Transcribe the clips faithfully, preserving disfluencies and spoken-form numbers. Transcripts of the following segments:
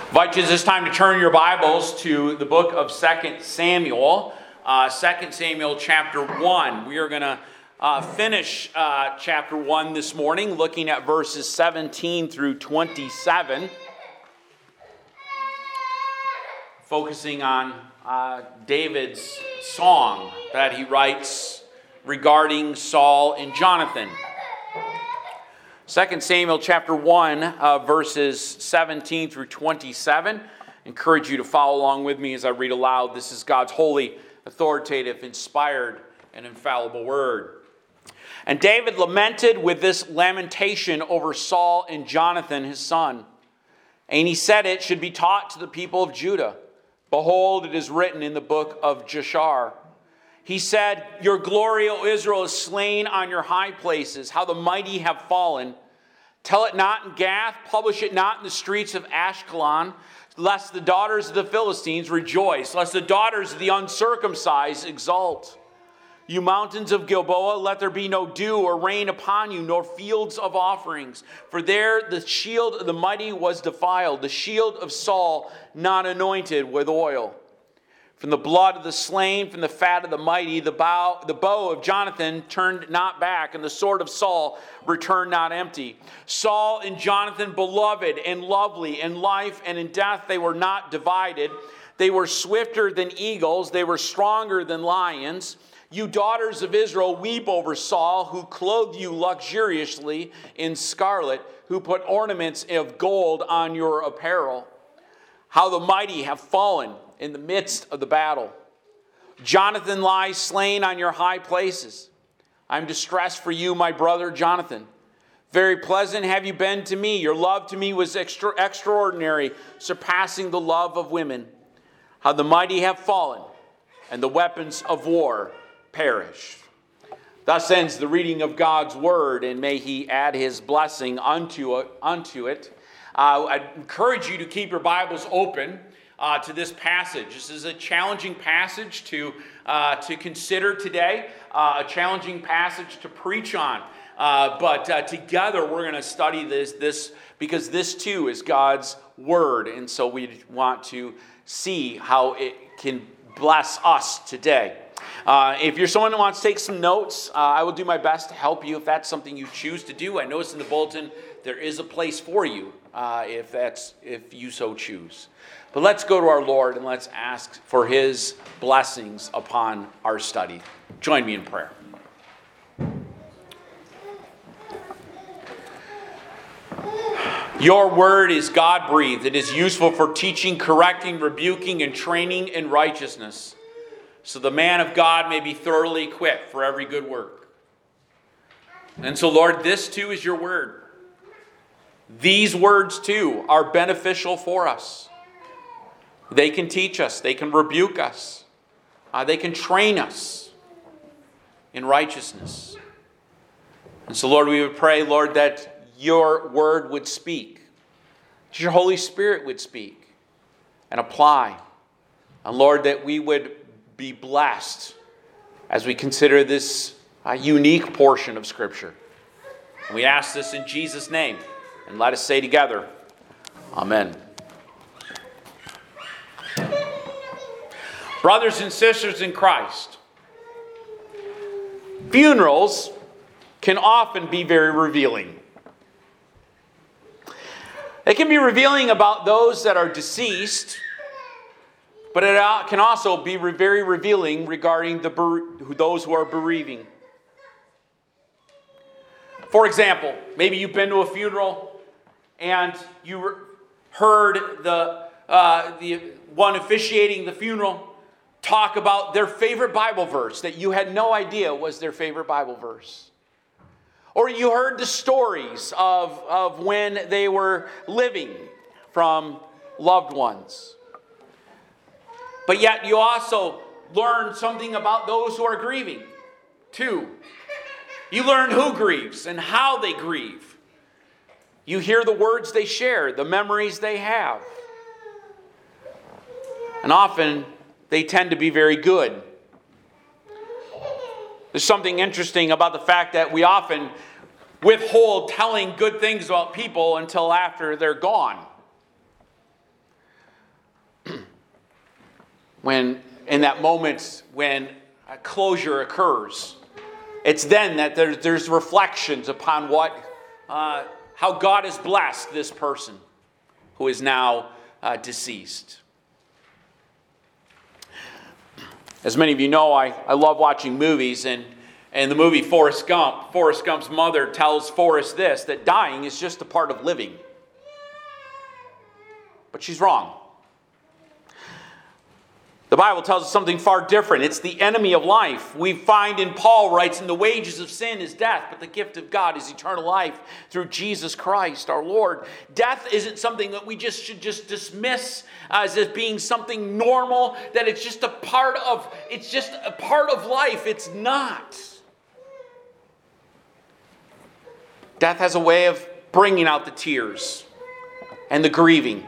I invite you this time to turn your Bibles to the book of Second Samuel, uh, Second Samuel chapter one. We are going to uh, finish uh, chapter one this morning, looking at verses seventeen through twenty-seven, focusing on uh, David's song that he writes regarding Saul and Jonathan. Second Samuel chapter one, uh, verses seventeen through twenty-seven. Encourage you to follow along with me as I read aloud. This is God's holy, authoritative, inspired, and infallible word. And David lamented with this lamentation over Saul and Jonathan, his son. And he said it should be taught to the people of Judah. Behold, it is written in the book of Jashar. He said, Your glory, O Israel, is slain on your high places, how the mighty have fallen. Tell it not in Gath, publish it not in the streets of Ashkelon, lest the daughters of the Philistines rejoice, lest the daughters of the uncircumcised exult. You mountains of Gilboa, let there be no dew or rain upon you, nor fields of offerings. For there the shield of the mighty was defiled, the shield of Saul not anointed with oil. From the blood of the slain, from the fat of the mighty, the bow, the bow of Jonathan turned not back, and the sword of Saul returned not empty. Saul and Jonathan, beloved and lovely, in life and in death they were not divided. They were swifter than eagles, they were stronger than lions. You daughters of Israel, weep over Saul, who clothed you luxuriously in scarlet, who put ornaments of gold on your apparel. How the mighty have fallen in the midst of the battle. Jonathan lies slain on your high places. I am distressed for you, my brother Jonathan. Very pleasant have you been to me. Your love to me was extra, extraordinary, surpassing the love of women. How the mighty have fallen, and the weapons of war perished. Thus ends the reading of God's word, and may he add his blessing unto it. Unto it. Uh, I encourage you to keep your Bibles open Uh, to this passage. This is a challenging passage to uh, to consider today, uh, a challenging passage to preach on. Uh, but uh, together we're going to study this, this because this too is God's word. And so we want to see how it can bless us today. Uh, if you're someone who wants to take some notes, uh, I will do my best to help you if that's something you choose to do. I noticed in the bulletin there is a place for you uh, if that's if you so choose. But let's go to our Lord and let's ask for his blessings upon our study. Join me in prayer. Your word is God-breathed. It is useful for teaching, correcting, rebuking, and training in righteousness, so the man of God may be thoroughly equipped for every good work. And so, Lord, this too is your word. These words too are beneficial for us. They can teach us. They can rebuke us. Uh, they can train us in righteousness. And so, Lord, we would pray, Lord, that your word would speak. That your Holy Spirit would speak and apply. And, Lord, that we would be blessed as we consider this uh, unique portion of Scripture. And we ask this in Jesus' name. And let us say together, Amen. Brothers and sisters in Christ, funerals can often be very revealing. They can be revealing about those that are deceased, but it can also be very revealing regarding the bere- those who are bereaving. For example, maybe you've been to a funeral and you heard the, uh, the one officiating the funeral talk about their favorite Bible verse that you had no idea was their favorite Bible verse. Or you heard the stories of, of when they were living from loved ones. But yet you also learned something about those who are grieving, too. You learn who grieves and how they grieve. You hear the words they share, the memories they have. And often they tend to be very good. There's something interesting about the fact that we often withhold telling good things about people until after they're gone. when in that moment when a closure occurs. It's then that there, there's reflections upon what, uh, how God has blessed this person who is now uh, deceased. As many of you know, I, I love watching movies, and in the movie Forrest Gump, Forrest Gump's mother tells Forrest this, that dying is just a part of living. But she's wrong. The Bible tells us something far different. It's the enemy of life. We find in Paul writes, "And the wages of sin is death, but the gift of God is eternal life through Jesus Christ our Lord." Death isn't something that we just should just dismiss as if being something normal, that it's just a part of, it's just a part of life. It's not. Death has a way of bringing out the tears and the grieving.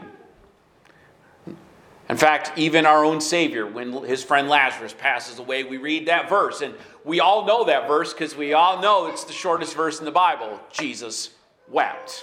In fact, even our own Savior, when his friend Lazarus passes away, we read that verse. And we all know that verse because we all know it's the shortest verse in the Bible. Jesus wept.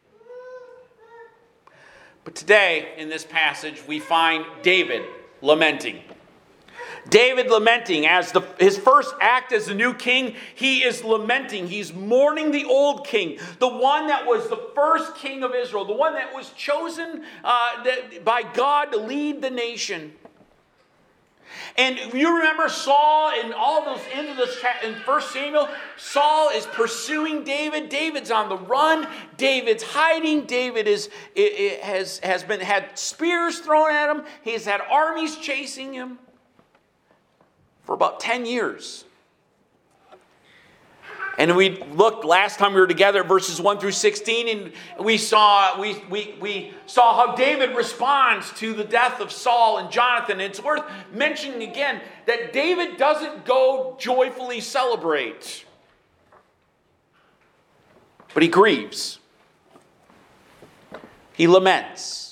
But today, in this passage, we find David lamenting. David lamenting as the, his first act as the new king, he is lamenting. He's mourning the old king, the one that was the first king of Israel, the one that was chosen uh, that, by God to lead the nation. And you remember Saul and all those into this in First Samuel, Saul is pursuing David. David's on the run. David's hiding. David is it, it has has been had spears thrown at him. He's had armies chasing him for about ten years. And we looked last time we were together at verses one through sixteen, and we saw we, we, we saw how David responds to the death of Saul and Jonathan. And it's worth mentioning again that David doesn't go joyfully celebrate, but he grieves. He laments.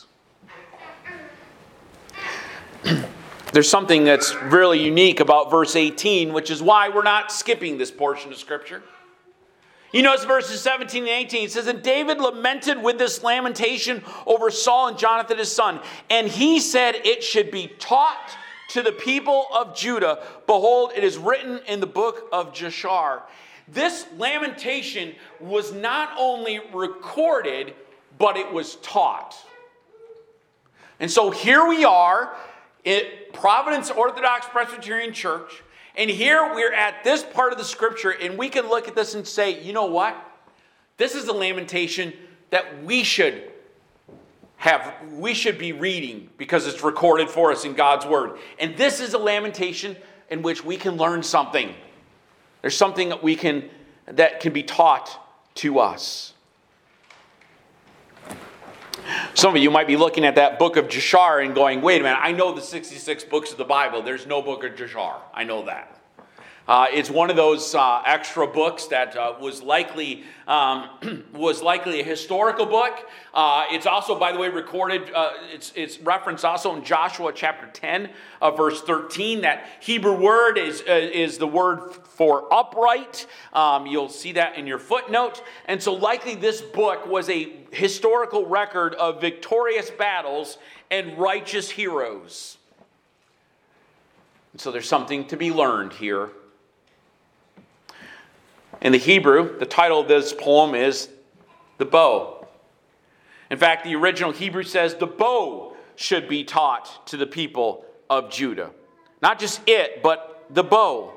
There's something that's really unique about verse eighteen, which is why we're not skipping this portion of Scripture. You notice verses seventeen and eighteen. It says, "And David lamented with this lamentation over Saul and Jonathan his son. And he said, it should be taught to the people of Judah. Behold, it is written in the book of Jashar." This lamentation was not only recorded, but it was taught. And so here we are at Providence Orthodox Presbyterian Church, and here we're at this part of the Scripture, and we can look at this and say, you know what? This is a lamentation that we should have, we should be reading because it's recorded for us in God's Word. And this is a lamentation in which we can learn something. There's something that we can, that can be taught to us. Some of you might be looking at that book of Jashar and going, wait a minute, I know the sixty-six books of the Bible. There's no book of Jashar. I know that. Uh, it's one of those uh, extra books that uh, was likely um, was likely a historical book. Uh, it's also, by the way, recorded. Uh, it's it's referenced also in Joshua chapter ten, uh, verse thirteen. That Hebrew word is uh, is the word for upright. Um, you'll see that in your footnote. And so, likely, this book was a historical record of victorious battles and righteous heroes. And so, there's something to be learned here. In the Hebrew, the title of this poem is The Bow. In fact, the original Hebrew says the bow should be taught to the people of Judah. Not just it, but the bow.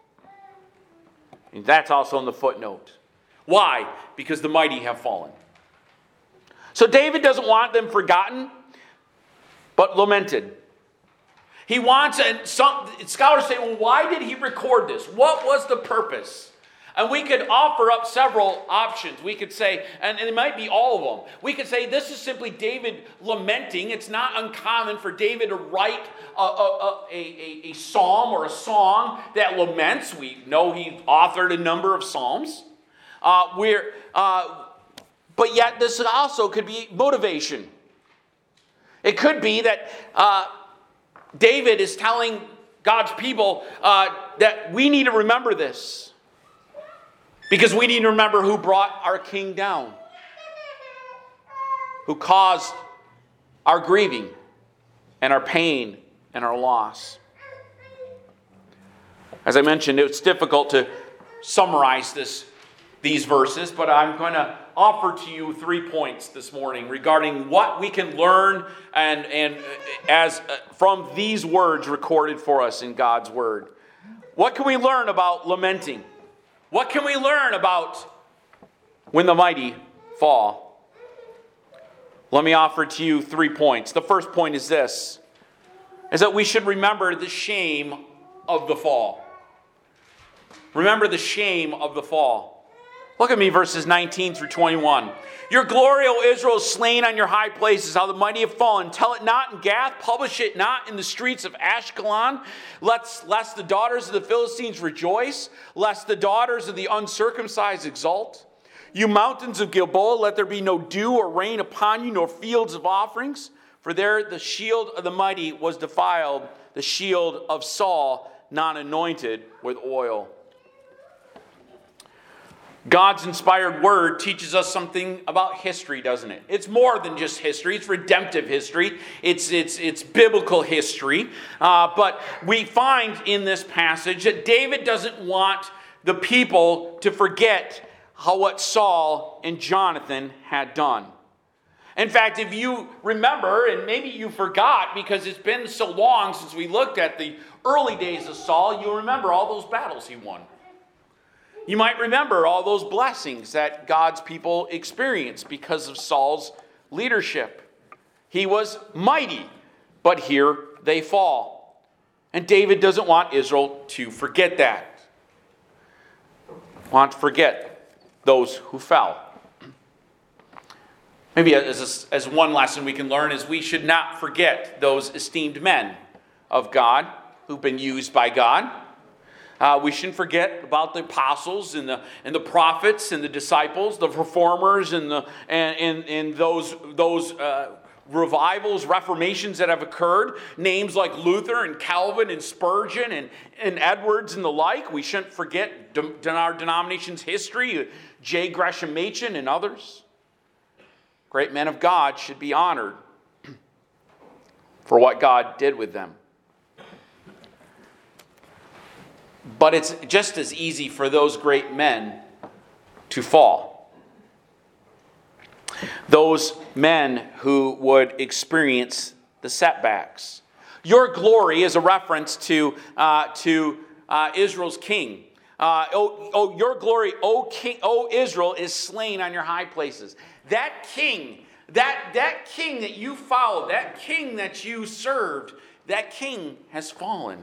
And that's also in the footnote. Why? Because the mighty have fallen. So David doesn't want them forgotten, but lamented. He wants, and some scholars say, well, why did he record this? What was the purpose? And we could offer up several options. We could say, and it might be all of them. We could say this is simply David lamenting. It's not uncommon for David to write a, a, a, a, a psalm or a song that laments. We know he authored a number of psalms. Uh, we're, uh, but yet this also could be motivation. It could be that uh, David is telling God's people uh, that we need to remember this. Because we need to remember who brought our king down, who caused our grieving and our pain and our loss. As I mentioned, it's difficult to summarize this, these verses, but I'm going to offer to you three points this morning regarding what we can learn and, and as uh, from these words recorded for us in God's Word. What can we learn about lamenting? What can we learn about when the mighty fall? Let me offer to you three points. The first point is this, is that we should remember the shame of the fall. Remember the shame of the fall. Look at me, verses nineteen through twenty-one. Your glory, O Israel, is slain on your high places, how the mighty have fallen. Tell it not in Gath, publish it not in the streets of Ashkelon, lest, lest the daughters of the Philistines rejoice, lest the daughters of the uncircumcised exult. You mountains of Gilboa, let there be no dew or rain upon you, nor fields of offerings, for there the shield of the mighty was defiled, the shield of Saul, not anointed with oil. God's inspired word teaches us something about history, doesn't it? It's more than just history. It's redemptive history. It's, it's, it's biblical history. Uh, but we find in this passage that David doesn't want the people to forget how what Saul and Jonathan had done. In fact, if you remember, and maybe you forgot because it's been so long since we looked at the early days of Saul, you'll remember all those battles he won. You might remember all those blessings that God's people experienced because of Saul's leadership. He was mighty, but here they fall. And David doesn't want Israel to forget that. Want to forget those who fell. Maybe as, a, as one lesson we can learn is we should not forget those esteemed men of God who've been used by God. Uh, we shouldn't forget about the apostles and the and the prophets and the disciples, the reformers and the and and, and those those uh, revivals, reformations that have occurred. Names like Luther and Calvin and Spurgeon and, and Edwards and the like. We shouldn't forget de- our denomination's history, J. Gresham Machen and others. Great men of God should be honored for what God did with them. But it's just as easy for those great men to fall. Those men who would experience the setbacks. Your glory is a reference to, uh, to uh, Israel's king. Uh, oh, oh, your glory, O king, O Israel, is slain on your high places. That king, that, that king that you followed, that king that you served, that king has fallen.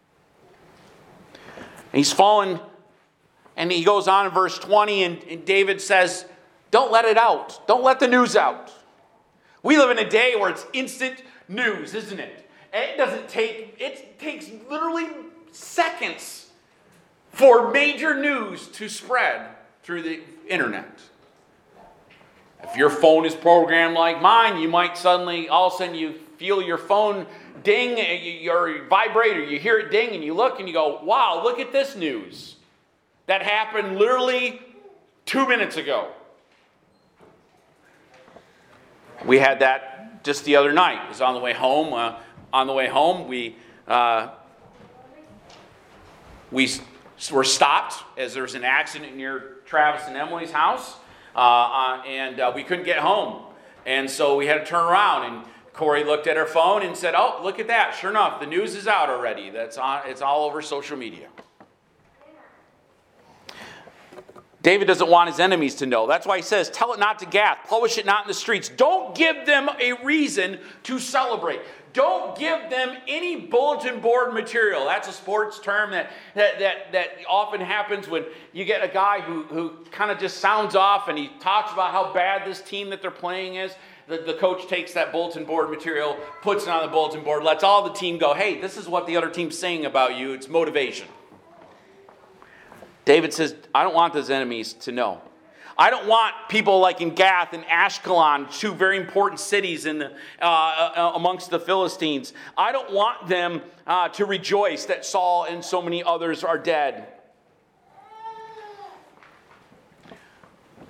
He's fallen, and he goes on in verse twenty, and, and David says, don't let it out. Don't let the news out. We live in a day where it's instant news, isn't it? It doesn't take, it takes literally seconds for major news to spread through the internet. If your phone is programmed like mine, you might suddenly, all of a sudden you feel your phone ding, your vibrator, you hear it ding, and you look and you go, wow, look at this news. That happened literally two minutes ago. We had that just the other night. It was on the way home. Uh, on the way home, we uh, we were stopped as there was an accident near Travis and Emily's house, uh, uh, and uh, we couldn't get home. And so we had to turn around, and Corey looked at her phone and said, oh, look at that. Sure enough, the news is out already. That's on, it's all over social media. David doesn't want his enemies to know. That's why he says, tell it not to Gath, publish it not in the streets. Don't give them a reason to celebrate. Don't give them any bulletin board material. That's a sports term that, that, that, that often happens when you get a guy who, who kind of just sounds off and he talks about how bad this team that they're playing is. The, the coach takes that bulletin board material, puts it on the bulletin board, lets all the team go, hey, this is what the other team's saying about you. It's motivation. David says, I don't want those enemies to know. I don't want people like in Gath and Ashkelon, two very important cities in the, uh, uh, amongst the Philistines. I don't want them uh, to rejoice that Saul and so many others are dead.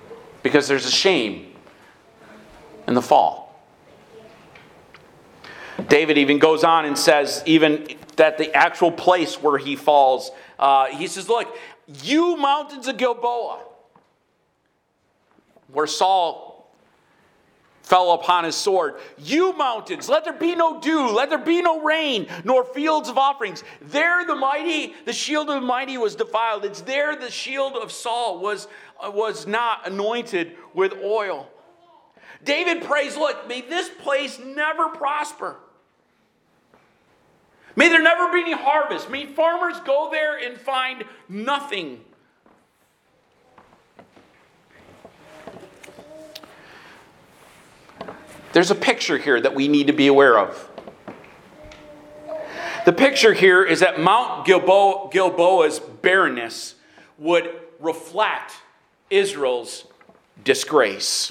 Because there's a shame in the fall. David even goes on and says, even that the actual place where he falls, uh, he says, look, you mountains of Gilboa, where Saul fell upon his sword. You mountains, let there be no dew, let there be no rain, nor fields of offerings. There the mighty, the shield of the mighty was defiled. It's there the shield of Saul was, uh, was not anointed with oil. David prays, look, may this place never prosper. May there never be any harvest. May farmers go there and find nothing. There's a picture here that we need to be aware of. The picture here is that Mount Gilboa, Gilboa's barrenness would reflect Israel's disgrace.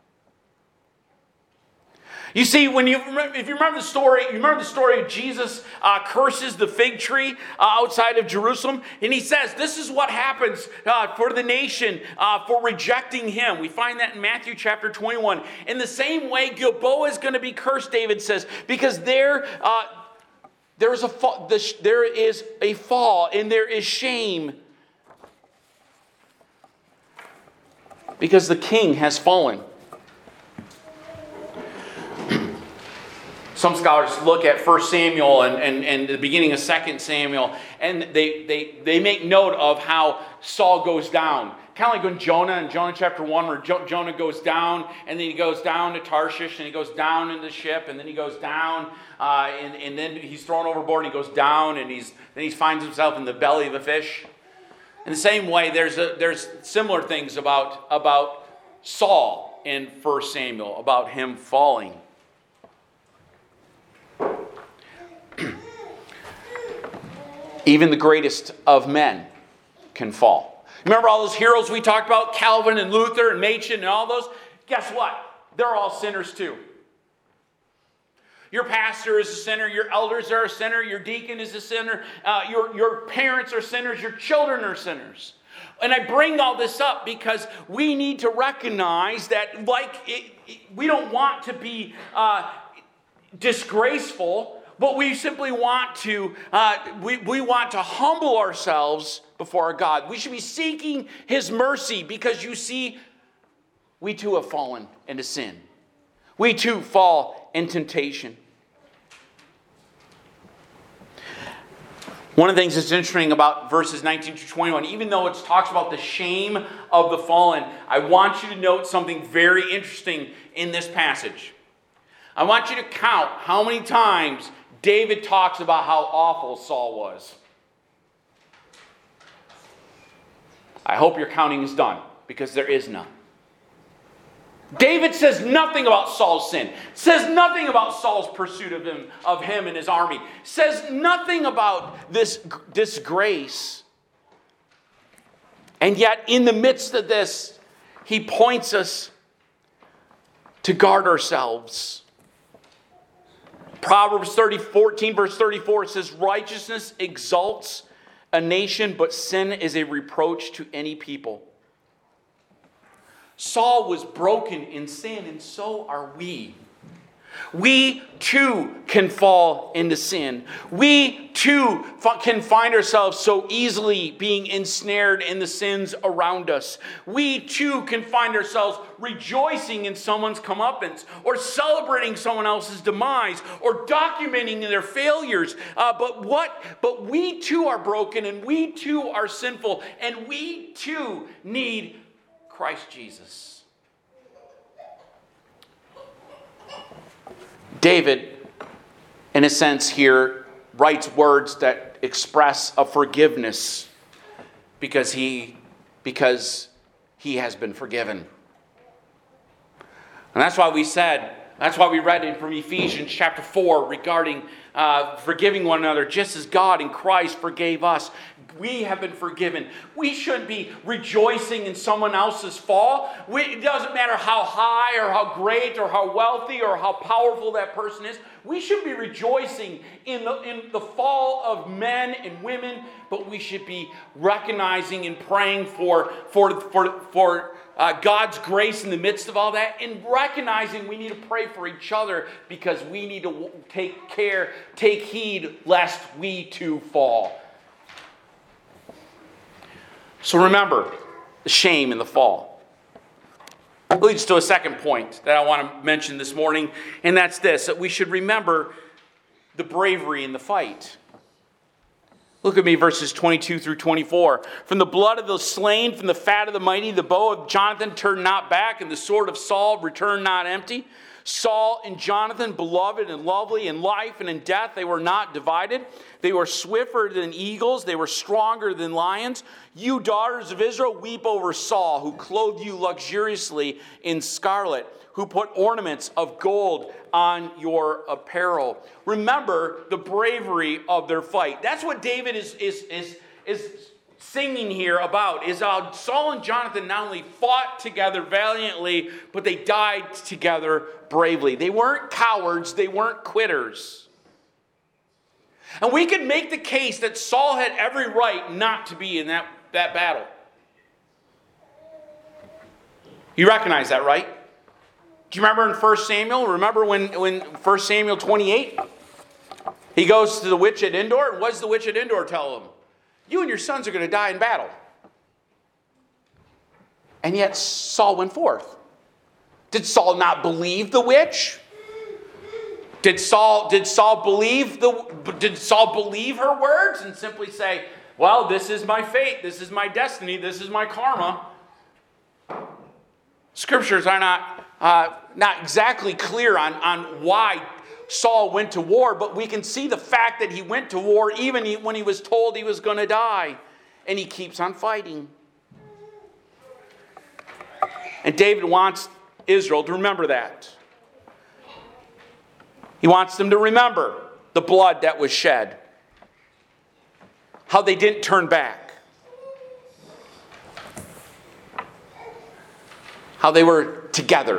You see, when you if you remember the story, you remember the story of Jesus uh, curses the fig tree uh, outside of Jerusalem, and he says, "This is what happens uh, for the nation uh, for rejecting him." We find that in Matthew chapter twenty-one. In the same way, Gilboa is going to be cursed. David says, because there, uh, there is a fall, there is a fall, and there is shame, because the king has fallen. Some scholars look at First Samuel and, and, and the beginning of Second Samuel, and they, they, they make note of how Saul goes down. Kind of like when Jonah, in Jonah chapter one, where jo- Jonah goes down, and then he goes down to Tarshish, and he goes down in the ship, and then he goes down, uh, and, and then he's thrown overboard, and he goes down, and he's then he finds himself in the belly of a fish. In the same way, there's a, there's similar things about, about Saul in First Samuel, about him falling. Even the greatest of men can fall. Remember all those heroes we talked about? Calvin and Luther and Machen and all those? Guess what? They're all sinners too. Your pastor is a sinner. Your elders are a sinner. Your deacon is a sinner. Uh, your, your parents are sinners. Your children are sinners. And I bring all this up because we need to recognize that, like, it, it, we don't want to be uh, disgraceful. But we simply want to, uh, we, we want to humble ourselves before our God. We should be seeking His mercy because, you see, we too have fallen into sin. We too fall in temptation. One of the things that's interesting about verses nineteen to twenty-one, even though it talks about the shame of the fallen, I want you to note something very interesting in this passage. I want you to count how many times David talks about how awful Saul was. I hope your counting is done, because there is none. David says nothing about Saul's sin. Says nothing about Saul's pursuit of him, of him and his army. Says nothing about this disgrace. And yet, in the midst of this, he points us to guard ourselves. Proverbs thirty, fourteen, verse thirty-four says, righteousness exalts a nation, but sin is a reproach to any people. Saul was broken in sin, and so are we. We too can fall into sin. We too can find ourselves so easily being ensnared in the sins around us. We too can find ourselves rejoicing in someone's comeuppance, or celebrating someone else's demise, or documenting their failures. Uh, but what? But we too are broken, and we too are sinful, and we too need Christ Jesus. David, in a sense here, writes words that express a forgiveness because he, because he has been forgiven. And that's why we said, that's why we read in from Ephesians chapter four regarding uh, forgiving one another, just as God in Christ forgave us. We have been forgiven. We shouldn't be rejoicing in someone else's fall. We, it doesn't matter how high or how great or how wealthy or how powerful that person is. We should be rejoicing in the, in the fall of men and women, but we should be recognizing and praying for, for, for, for uh, God's grace in the midst of all that, and recognizing we need to pray for each other because we need to take care, take heed lest we too fall. So remember the shame in the fall. That leads to a second point that I want to mention this morning, and that's this, that we should remember the bravery in the fight. Look at me, verses twenty-two through twenty-four. From the blood of the slain, from the fat of the mighty, the bow of Jonathan turned not back, and the sword of Saul returned not empty. Saul and Jonathan, beloved and lovely in life and in death, they were not divided. They were swifter than eagles. They were stronger than lions. You daughters of Israel, weep over Saul, who clothed you luxuriously in scarlet, who put ornaments of gold on your apparel. Remember the bravery of their fight. That's what David is, is, is, is singing here about, is how Saul and Jonathan not only fought together valiantly, but they died together bravely. They weren't cowards. They weren't quitters. And we could make the case that Saul had every right not to be in that, that battle. You recognize that, right? Do you remember in First Samuel? Remember when, when First Samuel twenty-eight? He goes to the witch at Endor, and what does the witch at Endor tell him? You and your sons are going to die in battle. And yet Saul went forth. Did Saul not believe the witch? Did Saul, did Saul believe the did Saul believe her words and simply say, well, this is my fate, this is my destiny, this is my karma? Scriptures are not uh, not exactly clear on, on why Saul went to war, but we can see the fact that he went to war even when he was told he was going to die. And he keeps on fighting. And David wants Israel to remember that. He wants them to remember the blood that was shed. How they didn't turn back. How they were together.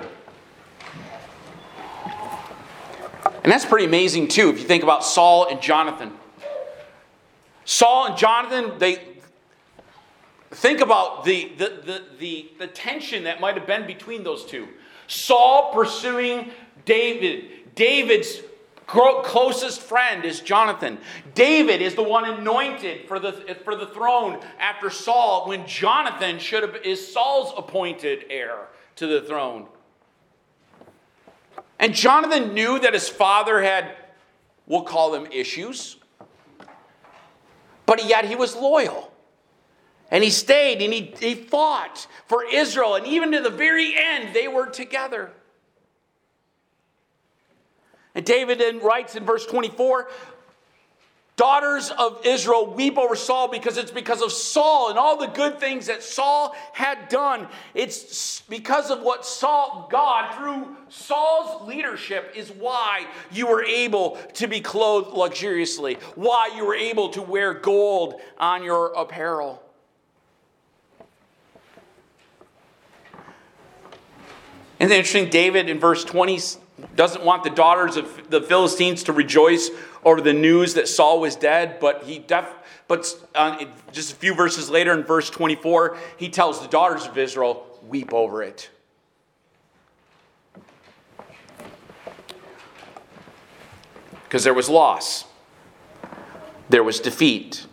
And that's pretty amazing too, if you think about Saul and Jonathan. Saul and Jonathan, they think about the, the, the, the, the tension that might have been between those two. Saul pursuing David. David's closest friend is Jonathan. David is the one anointed for the, for the throne after Saul, when Jonathan should have, is Saul's appointed heir to the throne. And Jonathan knew that his father had, we'll call them issues. But yet he was loyal. And he stayed and he, he fought for Israel. And even to the very end, they were together. And David then writes in verse twenty-four, daughters of Israel weep over Saul because it's because of Saul and all the good things that Saul had done. It's because of what Saul, God, through Saul's leadership, is why you were able to be clothed luxuriously, why you were able to wear gold on your apparel. And it's interesting, David in verse twenty doesn't want the daughters of the Philistines to rejoice over the news that Saul was dead, but he def, but uh, just a few verses later in verse twenty-four, he tells the daughters of Israel, weep over it. Because there was loss. There was defeat.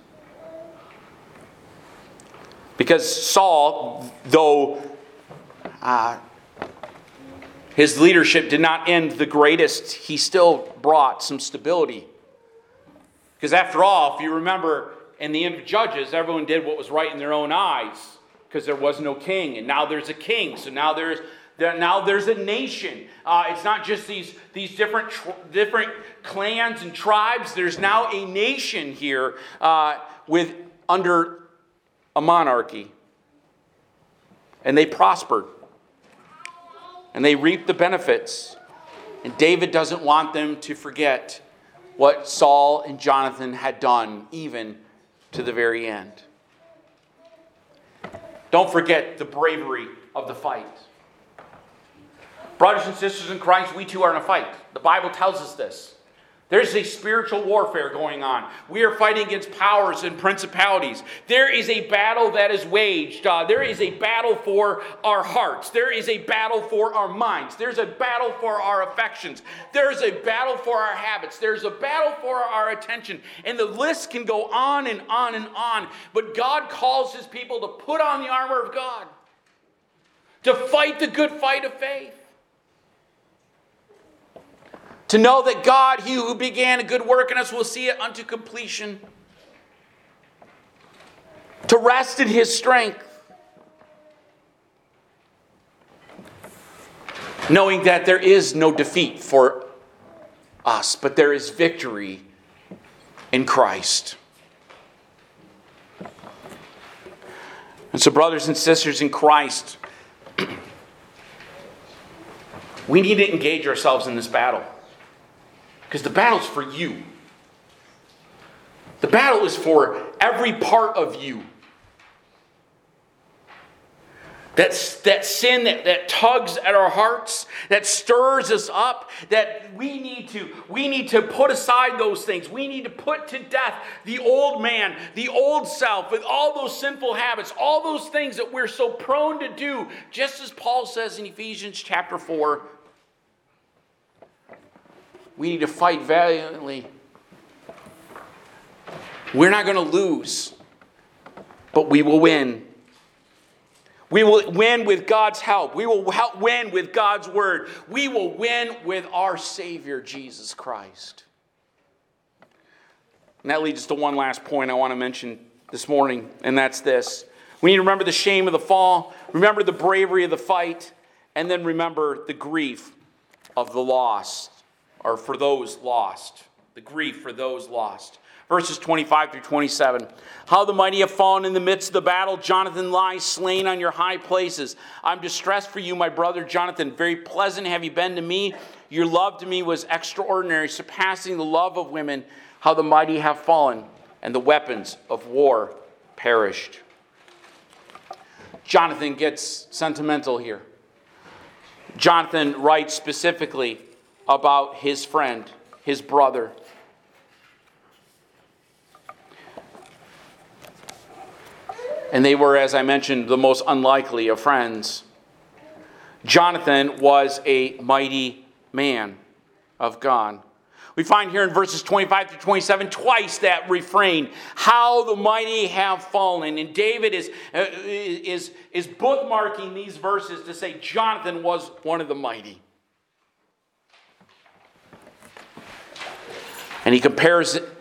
Because Saul, though uh, his leadership did not end the greatest, he still brought some stability. Because after all, if you remember, in the end of Judges, everyone did what was right in their own eyes, because there was no king, and now there's a king. So now there's there, now there's a nation. Uh, it's not just these these different tr- different clans and tribes. There's now a nation here uh, with under a monarchy, and they prospered. And they reap the benefits. And David doesn't want them to forget what Saul and Jonathan had done, even to the very end. Don't forget the bravery of the fight. Brothers and sisters in Christ, we too are in a fight. The Bible tells us this. There's a spiritual warfare going on. We are fighting against powers and principalities. There is a battle that is waged. Uh, there is a battle for our hearts. There is a battle for our minds. There's a battle for our affections. There's a battle for our habits. There's a battle for our attention. And the list can go on and on and on. But God calls his people to put on the armor of God, to fight the good fight of faith. To know that God, he who began a good work in us, will see it unto completion. To rest in his strength. Knowing that there is no defeat for us, but there is victory in Christ. And so, brothers and sisters in Christ, we need to engage ourselves in this battle. Because the battle's for you. The battle is for every part of you. That's, that sin that, that tugs at our hearts, that stirs us up, that we need to, we need to put aside those things. We need to put to death the old man, the old self, with all those sinful habits, all those things that we're so prone to do, just as Paul says in Ephesians chapter four. We need to fight valiantly. We're not going to lose, but we will win. We will win with God's help. We will help win with God's word. We will win with our Savior, Jesus Christ. And that leads us to one last point I want to mention this morning, and that's this. We need to remember the shame of the fall, remember the bravery of the fight, and then remember the grief of the lost. Or for those lost. The grief for those lost. Verses twenty-five through twenty-seven. How the mighty have fallen in the midst of the battle. Jonathan lies slain on your high places. I'm distressed for you, my brother Jonathan. Very pleasant have you been to me. Your love to me was extraordinary, surpassing the love of women. How the mighty have fallen, and the weapons of war perished. Jonathan gets sentimental here. Jonathan writes specifically about his friend, his brother. And they were, as I mentioned, the most unlikely of friends. Jonathan was a mighty man of God. We find here in verses twenty-five through twenty-seven twice that refrain, how the mighty have fallen. And David is, uh, is, is bookmarking these verses to say Jonathan was one of the mighty. And he compares it.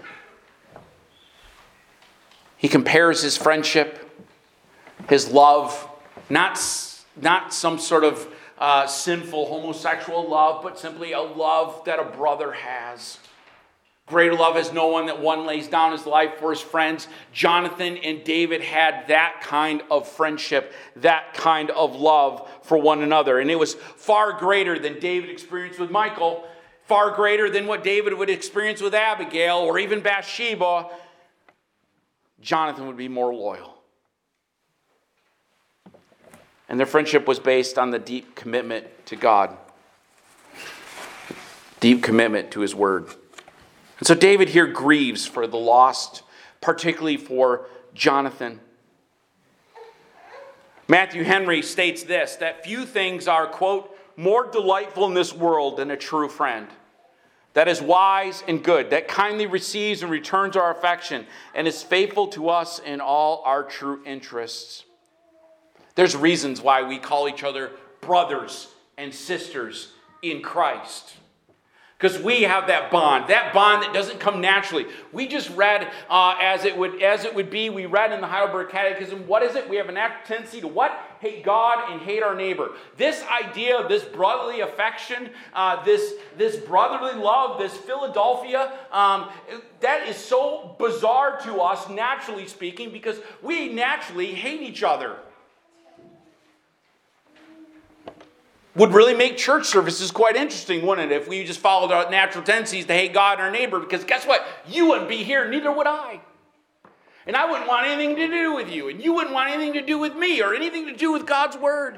He compares his friendship, his love, not, not some sort of uh, sinful homosexual love, but simply a love that a brother has. Greater love has no one, that one lays down his life for his friends. Jonathan and David had that kind of friendship, that kind of love for one another. And it was far greater than David experienced with Michal, far greater than what David would experience with Abigail or even Bathsheba. Jonathan would be more loyal. And their friendship was based on the deep commitment to God. Deep commitment to his word. And so David here grieves for the lost, particularly for Jonathan. Matthew Henry states this, that few things are, quote, more delightful in this world than a true friend. That is wise and good, that kindly receives and returns our affection, and is faithful to us in all our true interests. There's reasons why we call each other brothers and sisters in Christ. Because we have that bond, that bond that doesn't come naturally. We just read, uh, as it would as it would be, we read in the Heidelberg Catechism, what is it? We have a natural tendency to what? Hate God and hate our neighbor. This idea of this brotherly affection, uh, this, this brotherly love, this Philadelphia, um, that is so bizarre to us, naturally speaking, because we naturally hate each other. Would really make church services quite interesting, wouldn't it, if we just followed our natural tendencies to hate God and our neighbor? Because guess what? You wouldn't be here, neither would I. And I wouldn't want anything to do with you, and you wouldn't want anything to do with me or anything to do with God's word.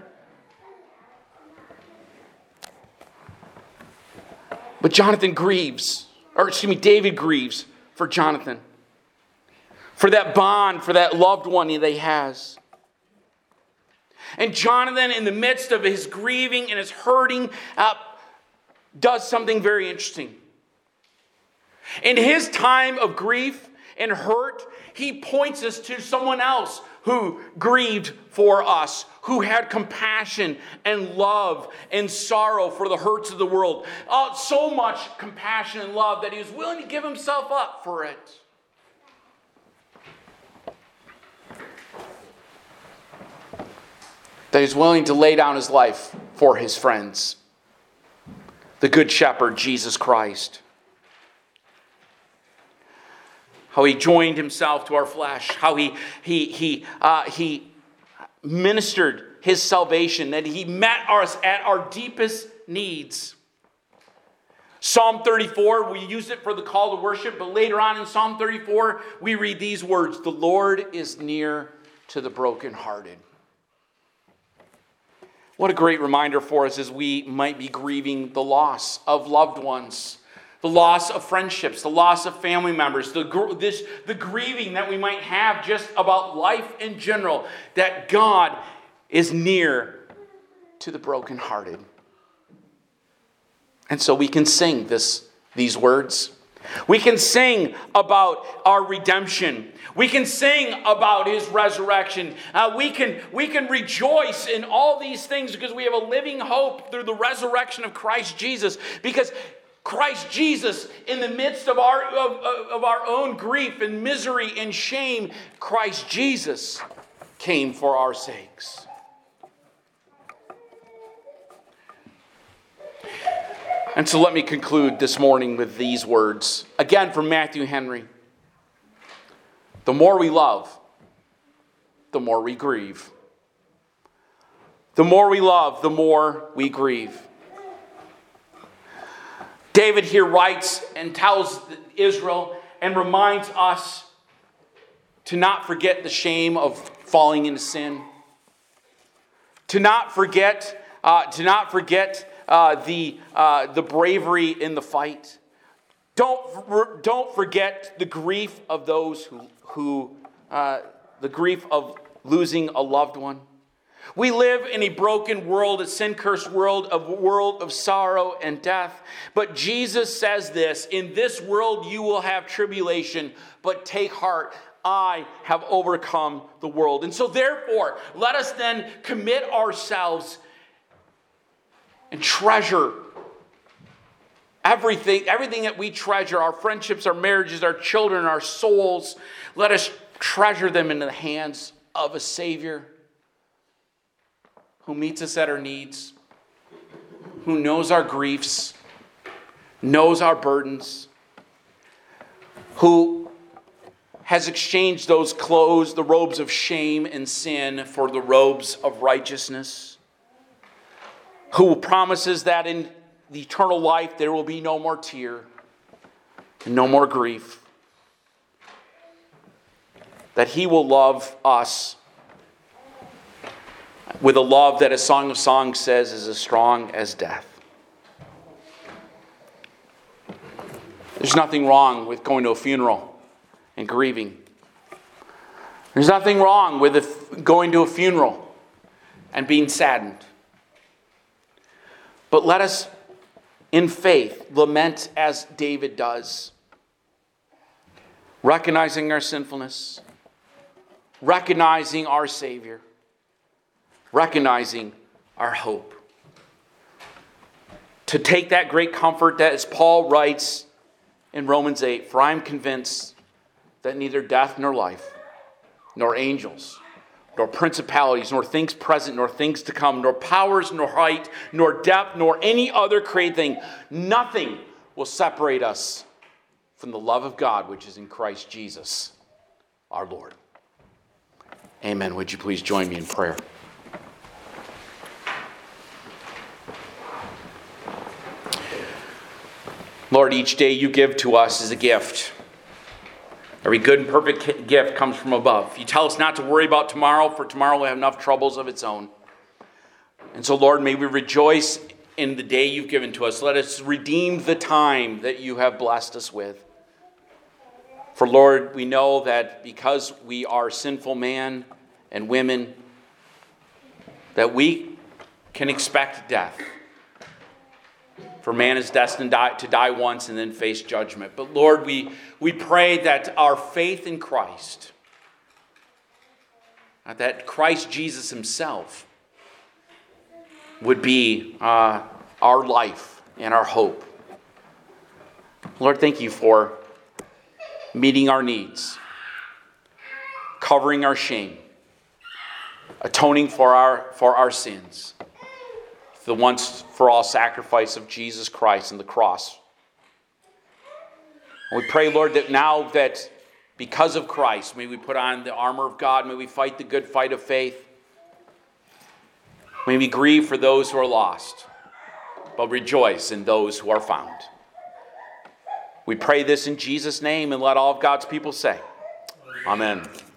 But Jonathan grieves or excuse me, David grieves for Jonathan, for that bond, for that loved one that he has. And Jonathan, in the midst of his grieving and his hurting, uh, does something very interesting. In his time of grief and hurt, he points us to someone else who grieved for us, who had compassion and love and sorrow for the hurts of the world. Oh, so much compassion and love that he was willing to give himself up for it. That he's willing to lay down his life for his friends. The Good Shepherd, Jesus Christ. How he joined himself to our flesh. How he, he, he, uh, he ministered his salvation. That he met us at our deepest needs. Psalm thirty-four, we use it for the call to worship. But later on in Psalm thirty-four, we read these words. The Lord is near to the brokenhearted. What a great reminder for us as we might be grieving the loss of loved ones, the loss of friendships, the loss of family members, the, this, the grieving that we might have just about life in general, that God is near to the brokenhearted. And so we can sing this, these words. We can sing about our redemption. We can sing about his resurrection. Uh, we can, we can rejoice in all these things because we have a living hope through the resurrection of Christ Jesus. Because Christ Jesus, in the midst of our, of, of our own grief and misery and shame, Christ Jesus came for our sakes. And so let me conclude this morning with these words. Again from Matthew Henry. The more we love, the more we grieve. The more we love, the more we grieve. David here writes and tells Israel and reminds us to not forget the shame of falling into sin. To not forget, uh, to not forget Uh, the uh, the bravery in the fight. Don't don't forget the grief of those who who uh, the grief of losing a loved one. We live in a broken world, a sin-cursed world, a world of sorrow and death. But Jesus says this: in this world you will have tribulation, but take heart. I have overcome the world. And so therefore, let us then commit ourselves and treasure everything, everything that we treasure, our friendships, our marriages, our children, our souls. Let us treasure them in the hands of a Savior who meets us at our needs, who knows our griefs, knows our burdens, who has exchanged those clothes, the robes of shame and sin, for the robes of righteousness, who promises that in the eternal life there will be no more tear and no more grief. That he will love us with a love that, as Song of Songs says, is as strong as death. There's nothing wrong with going to a funeral and grieving. There's nothing wrong with going to a funeral and being saddened. But let us, in faith, lament as David does, recognizing our sinfulness, recognizing our Savior, recognizing our hope. To take that great comfort that, as Paul writes in Romans eight, for I am convinced that neither death nor life, nor angels, nor principalities, nor things present, nor things to come, nor powers, nor height, nor depth, nor any other created thing, nothing will separate us from the love of God which is in Christ Jesus, our Lord. Amen. Would you please join me in prayer? Lord, each day you give to us is a gift. Every good and perfect gift comes from above. You tell us not to worry about tomorrow, for tomorrow will have enough troubles of its own. And so, Lord, may we rejoice in the day you've given to us. Let us redeem the time that you have blessed us with. For Lord, we know that because we are sinful men and women, that we can expect death. For man is destined to die once and then face judgment. But Lord, we, we pray that our faith in Christ, that Christ Jesus himself would be uh, our life and our hope. Lord, thank you for meeting our needs, covering our shame, atoning for our, for our sins, the once for all sacrifice of Jesus Christ and the cross. And we pray, Lord, that now that because of Christ, may we put on the armor of God, may we fight the good fight of faith, may we grieve for those who are lost, but rejoice in those who are found. We pray this in Jesus' name, and let all of God's people say, Amen.